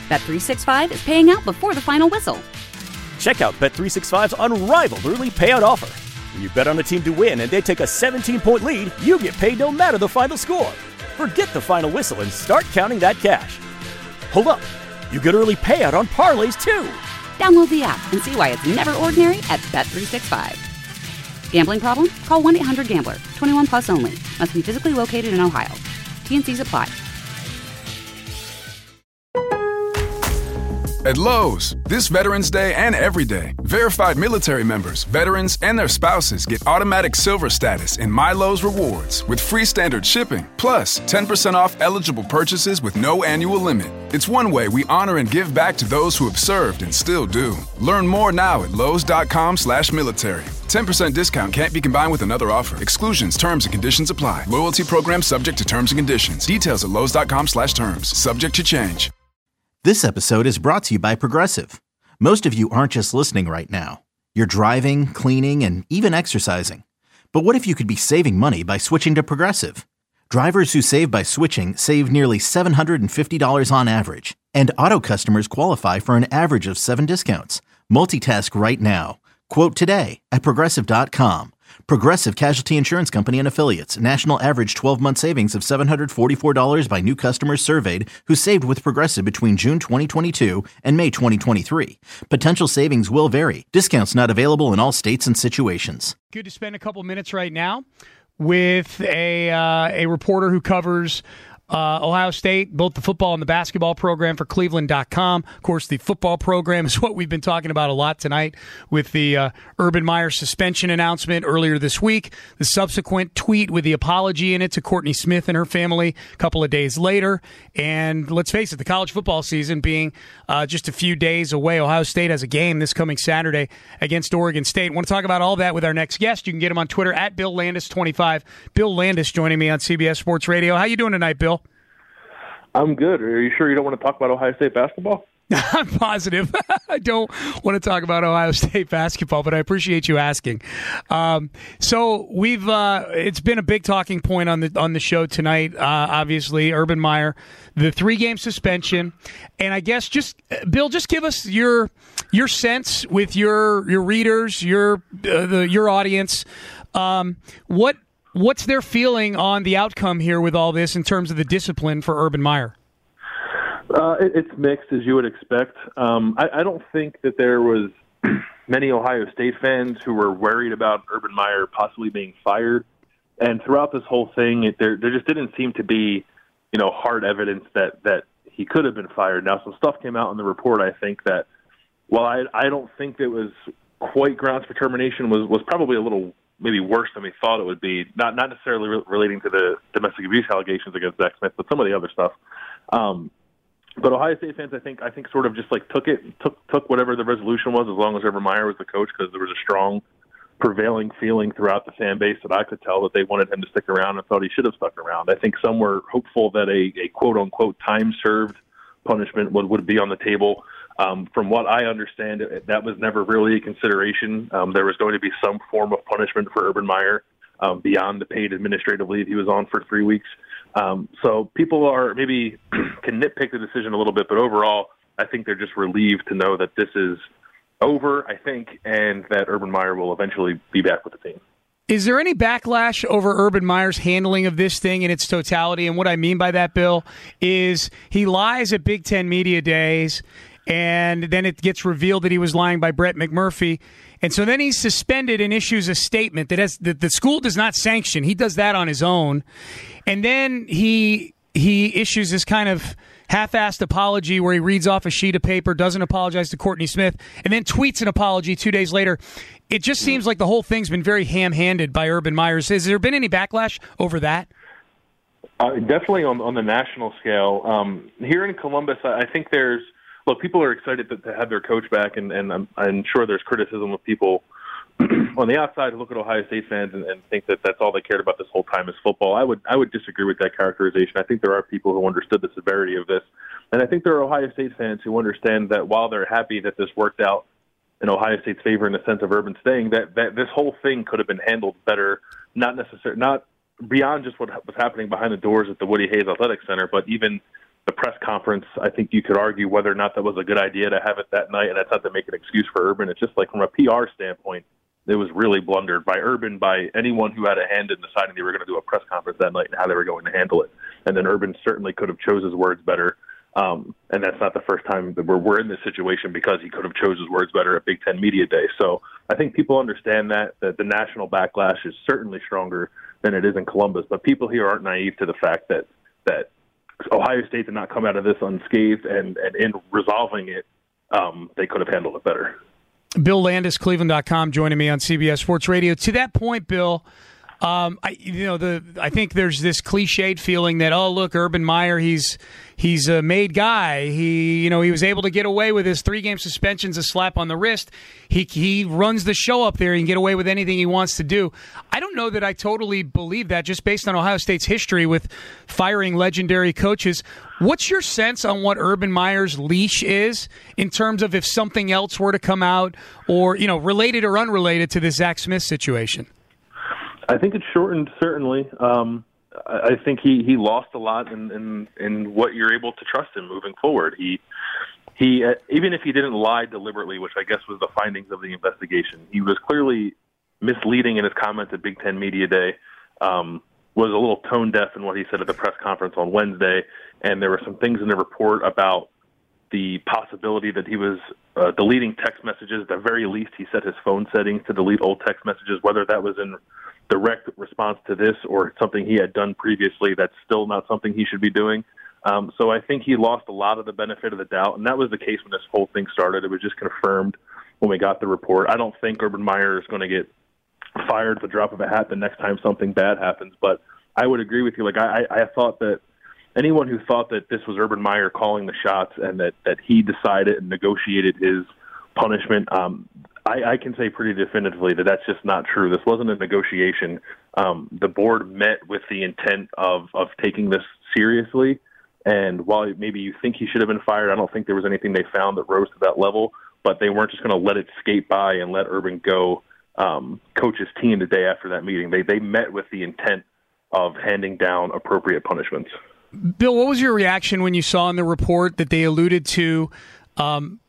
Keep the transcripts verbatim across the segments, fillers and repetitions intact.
Bet three sixty-five is paying out before the final whistle. Check out Bet three sixty-five's unrivaled early payout offer. When you bet on a team to win and they take a seventeen-point lead, you get paid no matter the final score. Forget the final whistle and start counting that cash. Hold up. You get early payout on parlays, too. Download the app and see why it's never ordinary at Bet three sixty-five. Gambling problem? Call one eight hundred gambler. twenty-one plus only. Must be physically located in Ohio. T N Cs apply. At Lowe's, this Veterans Day and every day, verified military members, veterans, and their spouses get automatic silver status in My Lowe's Rewards with free standard shipping, plus ten percent off eligible purchases with no annual limit. It's one way we honor and give back to those who have served and still do. Learn more now at lowes.com slash military. ten percent discount can't be combined with another offer. Exclusions, terms, and conditions apply. Loyalty program subject to terms and conditions. Details at lowes.com slash terms. Subject to change. This episode is brought to you by Progressive. Most of you aren't just listening right now. You're driving, cleaning, and even exercising. But what if you could be saving money by switching to Progressive? Drivers who save by switching save nearly seven hundred fifty dollars on average. And auto customers qualify for an average of seven discounts. Multitask right now. Quote today at Progressive dot com. Progressive Casualty Insurance Company and Affiliates. National average twelve-month savings of seven hundred forty-four dollars by new customers surveyed who saved with Progressive between June twenty twenty-two and May twenty twenty-three. Potential savings will vary. Discounts not available in all states and situations. Good to spend a couple minutes right now with a uh, a reporter who covers Uh, Ohio State, both the football and the basketball program for Cleveland dot com. Of course, the football program is what we've been talking about a lot tonight with the uh, Urban Meyer suspension announcement earlier this week, the subsequent tweet with the apology in it to Courtney Smith and her family a couple of days later. And let's face it, the college football season being uh, just a few days away, Ohio State has a game this coming Saturday against Oregon State. I want to talk about all that with our next guest. You can get him on Twitter at Bill Landis twenty-five. Bill Landis joining me on C B S Sports Radio. How you doing tonight, Bill? I'm good. Are you sure you don't want to talk about Ohio State basketball? I'm positive. I don't want to talk about Ohio State basketball, but I appreciate you asking. Um, so we've uh, it's been a big talking point on the on the show tonight. Uh, obviously, Urban Meyer, the three game suspension, and I guess just Bill, just give us your your sense with your your readers, your uh, the your audience. Um, what what's their feeling on the outcome here with all this in terms of the discipline for Urban Meyer? Uh, it, it's mixed, as you would expect. Um, I, I don't think that there was many Ohio State fans who were worried about Urban Meyer possibly being fired. And throughout this whole thing, it, there there just didn't seem to be, you know, hard evidence that, that he could have been fired. Now, some stuff came out in the report, I think, that while I, I don't think it was quite grounds for termination, was, was probably a little maybe worse than we thought it would be. Not not necessarily re- relating to the domestic abuse allegations against Zach Smith, but some of the other stuff. Um, But Ohio State fans, I think, I think, sort of just like took it, took took whatever the resolution was, as long as Urban Meyer was the coach, because there was a strong, prevailing feeling throughout the fan base that I could tell that they wanted him to stick around and thought he should have stuck around. I think some were hopeful that a, a quote unquote time served punishment would would be on the table. Um, from what I understand, that was never really a consideration. Um, there was going to be some form of punishment for Urban Meyer um, beyond the paid administrative leave he was on for three weeks. Um, so people are maybe can nitpick the decision a little bit, but overall, I think they're just relieved to know that this is over, I think, and that Urban Meyer will eventually be back with the team. Is there any backlash over Urban Meyer's handling of this thing in its totality? And what I mean by that, Bill, is he lies at Big Ten Media Days, and then it gets revealed that he was lying by Brett McMurphy. And so then he's suspended and issues a statement that, has, that the school does not sanction. He does that on his own. And then he he issues this kind of half-assed apology where he reads off a sheet of paper, doesn't apologize to Courtney Smith, and then tweets an apology two days later. It just seems like the whole thing's been very ham-handed by Urban Meyer. Has there been any backlash over that? Uh, definitely on, on the national scale. Um, here in Columbus, I think there's Look, people are excited to, to have their coach back, and, and I'm, I'm sure there's criticism of people on the outside who look at Ohio State fans and, and think that that's all they cared about this whole time is football. I would I would disagree with that characterization. I think there are people who understood the severity of this, and I think there are Ohio State fans who understand that while they're happy that this worked out in Ohio State's favor in the sense of Urban staying, that, that this whole thing could have been handled better, not necessarily not beyond just what was happening behind the doors at the Woody Hayes Athletic Center, but even the press conference, I think you could argue whether or not that was a good idea to have it that night, and that's not to make an excuse for Urban. It's just like from a P R standpoint, it was really blundered by Urban, by anyone who had a hand in deciding they were going to do a press conference that night and how they were going to handle it. And then Urban certainly could have chose his words better. Um, and that's not the first time that we're, we're in this situation because he could have chose his words better at Big Ten Media Day. So I think people understand that, that the national backlash is certainly stronger than it is in Columbus. But people here aren't naive to the fact that, that Ohio State did not come out of this unscathed, and, and in resolving it, um, they could have handled it better. Bill Landis, Cleveland dot com, joining me on C B S Sports Radio. To that point, Bill, um, I, you know, the I think there's this cliched feeling that, oh, look, Urban Meyer, he's he's a made guy. He, you know, he was able to get away with his three-game suspensions, a slap on the wrist. He he runs the show up there. He can get away with anything he wants to do. I don't know that I totally believe that, just based on Ohio State's history with firing legendary coaches. What's your sense on what Urban Meyer's leash is in terms of if something else were to come out, or, you know, related or unrelated to this Zach Smith situation? I think it's shortened, certainly. Um, I think he, he lost a lot in, in, in what you're able to trust him moving forward. He he uh, even if he didn't lie deliberately, which I guess was the findings of the investigation, he was clearly misleading in his comments at Big Ten Media Day. Um, was a little tone deaf in what he said at the press conference on Wednesday, and there were some things in the report about the possibility that he was uh, deleting text messages. At the very least, he set his phone settings to delete old text messages, whether that was in direct response to this or something he had done previously. That's still not something he should be doing. Um, so I think he lost a lot of the benefit of the doubt, and that was the case when this whole thing started. It was just confirmed when we got the report. I don't think Urban Meyer is going to get fired at the drop of a hat the next time something bad happens, but I would agree with you. Like I, I thought that anyone who thought that this was Urban Meyer calling the shots and that, that he decided and negotiated his punishment, um, I, I can say pretty definitively that that's just not true. This wasn't a negotiation. Um, the board met with the intent of, of taking this seriously, and while maybe you think he should have been fired, I don't think there was anything they found that rose to that level, but they weren't just going to let it skate by and let Urban go um, coach his team the day after that meeting. They they met with the intent of handing down appropriate punishments. Bill, what was your reaction when you saw in the report that they alluded to um,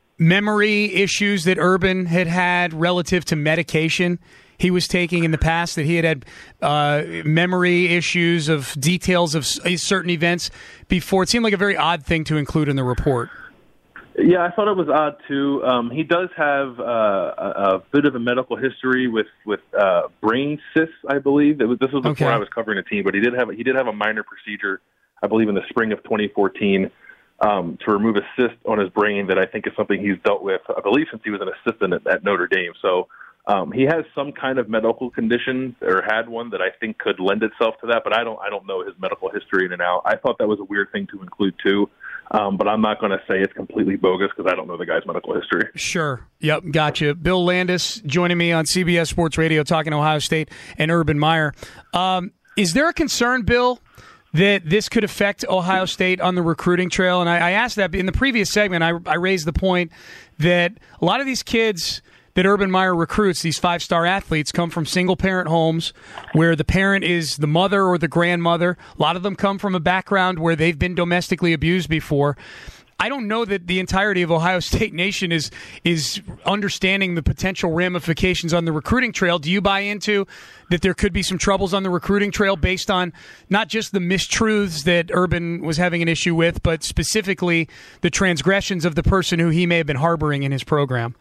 memory issues that Urban had had relative to medication he was taking in the past, that he had had uh, memory issues of details of certain events before? It seemed like a very odd thing to include in the report. Yeah, I thought it was odd, too. Um, he does have uh, a, a bit of a medical history with, with uh, brain cysts, I believe. It was, this was before okay. I was covering the team, but he did have he did have a minor procedure, I believe, in the spring of twenty fourteen um, to remove a cyst on his brain that I think is something he's dealt with, I believe, since he was an assistant at, at Notre Dame. So um, he has some kind of medical condition, or had one, that I think could lend itself to that, but I don't I don't know his medical history in and out. I thought that was a weird thing to include, too. Um, but I'm not going to say it's completely bogus because I don't know the guy's medical history. Sure. Yep. Gotcha. Bill Landis joining me on C B S Sports Radio, talking Ohio State and Urban Meyer. Um, is there a concern, Bill, that this could affect Ohio State on the recruiting trail? And I, I asked that in the previous segment. I, I raised the point that a lot of these kids that Urban Meyer recruits, these five-star athletes, come from single-parent homes where the parent is the mother or the grandmother. A lot of them come from a background where they've been domestically abused before. I don't know that the entirety of Ohio State Nation is is understanding the potential ramifications on the recruiting trail. Do you buy into that there could be some troubles on the recruiting trail based on not just the mistruths that Urban was having an issue with, but specifically the transgressions of the person who he may have been harboring in his program?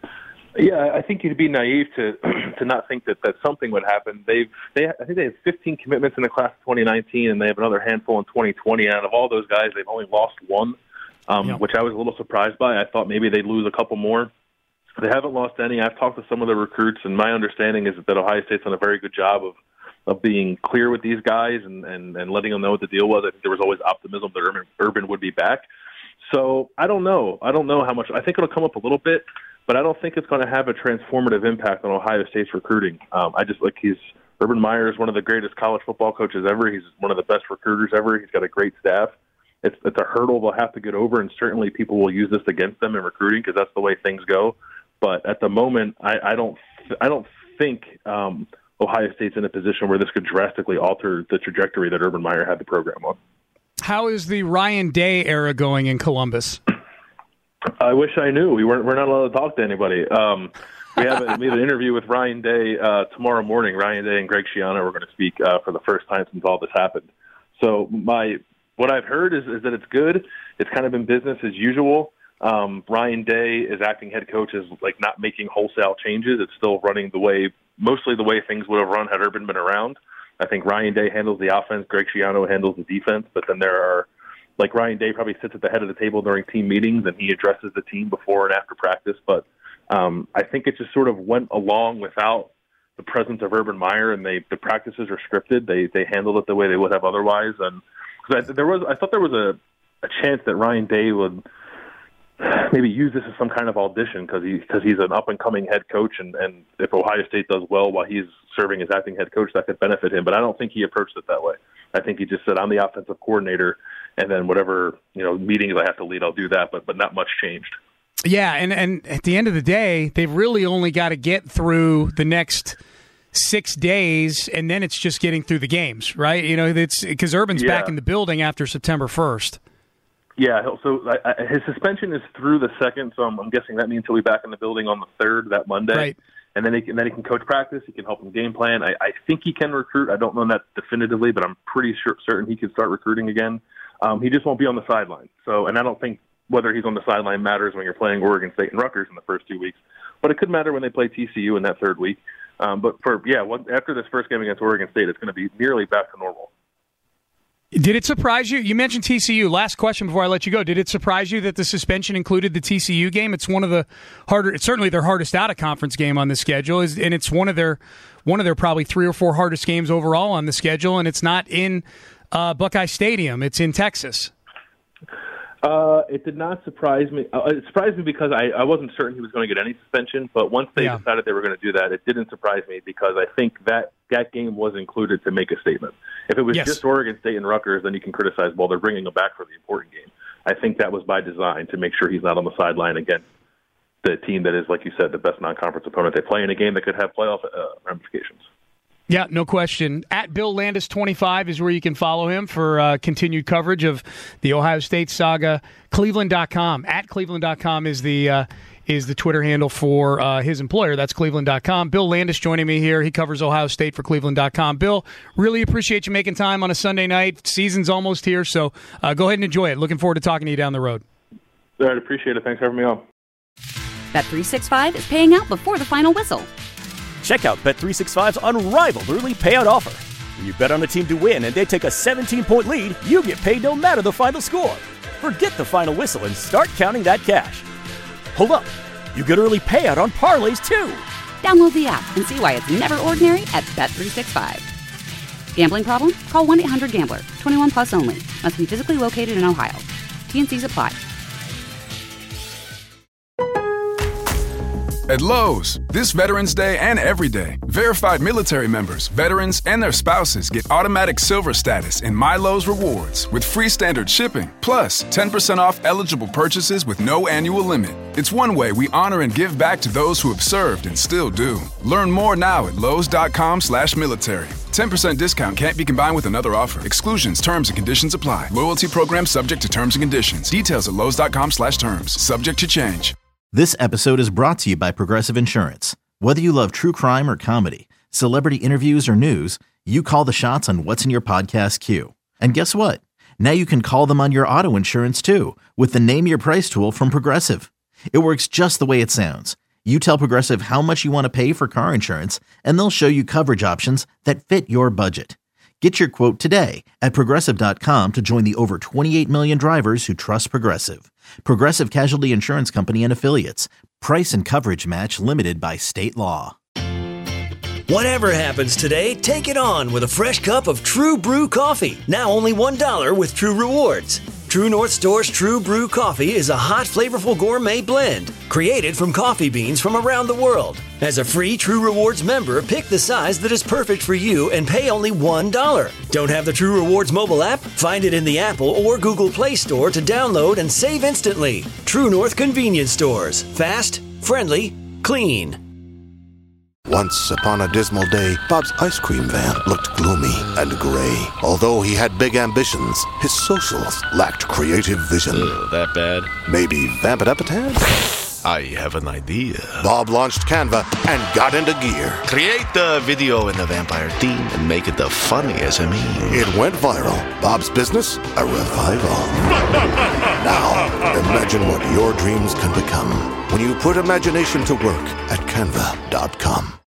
Yeah, I think you'd be naive to to not think that, that something would happen. They've they I think they have fifteen commitments in the class of twenty nineteen, and they have another handful in twenty twenty. And out of all those guys, they've only lost one, um, yeah. which I was a little surprised by. I thought maybe they'd lose a couple more. They haven't lost any. I've talked to some of the recruits, and my understanding is that Ohio State's done a very good job of of being clear with these guys and, and, and letting them know what the deal was. I think there was always optimism that Urban, Urban would be back. So I don't know. I don't know how much. I think it'll come up a little bit, but I don't think it's going to have a transformative impact on Ohio State's recruiting. Um, I just like he's Urban Meyer is one of the greatest college football coaches ever. He's one of the best recruiters ever. He's got a great staff. It's, it's a hurdle they'll have to get over, and certainly people will use this against them in recruiting because that's the way things go. But at the moment, I, I don't I don't think um, Ohio State's in a position where this could drastically alter the trajectory that Urban Meyer had the program on. how is the Ryan Day era going in Columbus? I wish I knew. We weren't. We're not allowed to talk to anybody. Um, we have a, we have an interview with Ryan Day uh, tomorrow morning. Ryan Day and Greg Schiano are going to speak uh, for the first time since all this happened. So my what I've heard is, is that it's good. It's kind of been business as usual. Um, Ryan Day, as acting head coach, is like not making wholesale changes. It's still running the way, mostly the way things would have run had Urban been around. I think Ryan Day handles the offense, Greg Schiano handles the defense, but then there are, like Ryan Day probably sits at the head of the table during team meetings and he addresses the team before and after practice. But um, I think it just sort of went along without the presence of Urban Meyer, and they the practices are scripted. They they handled it the way they would have otherwise. And because I, there was, I thought there was a, a chance that Ryan Day would maybe use this as some kind of audition because he because he's an up and coming head coach, and, and if Ohio State does well while he's serving as acting head coach, that could benefit him. But I don't think he approached it that way. I think he just said, "I'm the offensive coordinator, and then whatever you know meetings I have to lead, I'll do that." But but not much changed. Yeah, and and at the end of the day, they've really only got to get through the next six days, and then it's just getting through the games, right? You know, it's because Urban's yeah. back in the building after September first. Yeah, so I, I, his suspension is through the second, so I'm, I'm guessing that means he'll be back in the building on the third, that Monday. Right. And then he can then he can coach practice. He can help him game plan. I, I think he can recruit. I don't know that definitively, but I'm pretty sure certain he can start recruiting again. Um, he just won't be on the sideline. So, and I don't think whether he's on the sideline matters when you're playing Oregon State and Rutgers in the first two weeks. But it could matter when they play T C U in that third week. Um, but for yeah, what, after this first game against Oregon State, it's going to be nearly back to normal. Did it surprise you? You mentioned T C U. Last question before I let you go. Did it surprise you that the suspension included the T C U game? It's one of the harder. It's certainly their hardest out of conference game on the schedule, is, and it's one of their one of their probably three or four hardest games overall on the schedule. And it's not in uh, Buckeye Stadium. It's in Texas. Uh, it did not surprise me. Uh, it surprised me because I, I wasn't certain he was going to get any suspension. But once they yeah. decided they were going to do that, it didn't surprise me because I think that that game was included to make a statement. If it was yes. just Oregon State and Rutgers, then you can criticize, well, they're bringing him back for the important game. I think that was by design to make sure he's not on the sideline against the team that is, like you said, the best non-conference opponent they play in a game that could have playoff uh, ramifications. Yeah, no question. At Bill Landis twenty-five is where you can follow him for uh, continued coverage of the Ohio State saga. Cleveland dot com. At Cleveland dot com is the uh, is the Twitter handle for uh, his employer. That's Cleveland dot com. Bill Landis joining me here. He covers Ohio State for Cleveland dot com. Bill, really appreciate you making time on a Sunday night. Season's almost here, so uh, go ahead and enjoy it. Looking forward to talking to you down the road. All right, appreciate it. Thanks for having me on. Bet three sixty-five is paying out before the final whistle. Check out Bet three sixty-five's unrivaled early payout offer. When you bet on a team to win and they take a seventeen-point lead, you get paid no matter the final score. Forget the final whistle and start counting that cash. Hold up. You get early payout on parlays, too. Download the app and see why it's never ordinary at Bet three sixty-five. Gambling problem? Call one eight hundred gambler. twenty-one plus only. Must be physically located in Ohio. T and C's apply. At Lowe's, this Veterans Day and every day, verified military members, veterans, and their spouses get automatic silver status in My Lowe's Rewards with free standard shipping, plus ten percent off eligible purchases with no annual limit. It's one way we honor and give back to those who have served and still do. Learn more now at Lowe's.com slash military. ten percent discount can't be combined with another offer. Exclusions, terms, and conditions apply. Loyalty program subject to terms and conditions. Details at Lowe's.com slash terms. Subject to change. This episode is brought to you by Progressive Insurance. Whether you love true crime or comedy, celebrity interviews or news, you call the shots on what's in your podcast queue. And guess what? Now you can call them on your auto insurance too with the Name Your Price tool from Progressive. It works just the way it sounds. You tell Progressive how much you want to pay for car insurance, and they'll show you coverage options that fit your budget. Get your quote today at Progressive dot com to join the over twenty-eight million drivers who trust Progressive. Progressive Casualty Insurance Company and Affiliates. Price and coverage match limited by state law. Whatever happens today, take it on with a fresh cup of True Brew coffee. Now only one dollar with True Rewards. True North Store's True Brew coffee is a hot, flavorful gourmet blend created from coffee beans from around the world. As a free True Rewards member, pick the size that is perfect for you and pay only one dollar. Don't have the True Rewards mobile app? Find it in the Apple or Google Play Store to download and save instantly. True North Convenience Stores. Fast, friendly, clean. Once upon a dismal day, Bob's ice cream van looked gloomy and gray. Although he had big ambitions, his socials lacked creative vision. Ugh, that bad? Maybe vamp it up a tad? I have an idea. Bob launched Canva and got into gear. Create the video in the vampire theme and make it the funniest meme. It went viral. Bob's business, a revival. Now, imagine what your dreams can become when you put imagination to work at canva dot com.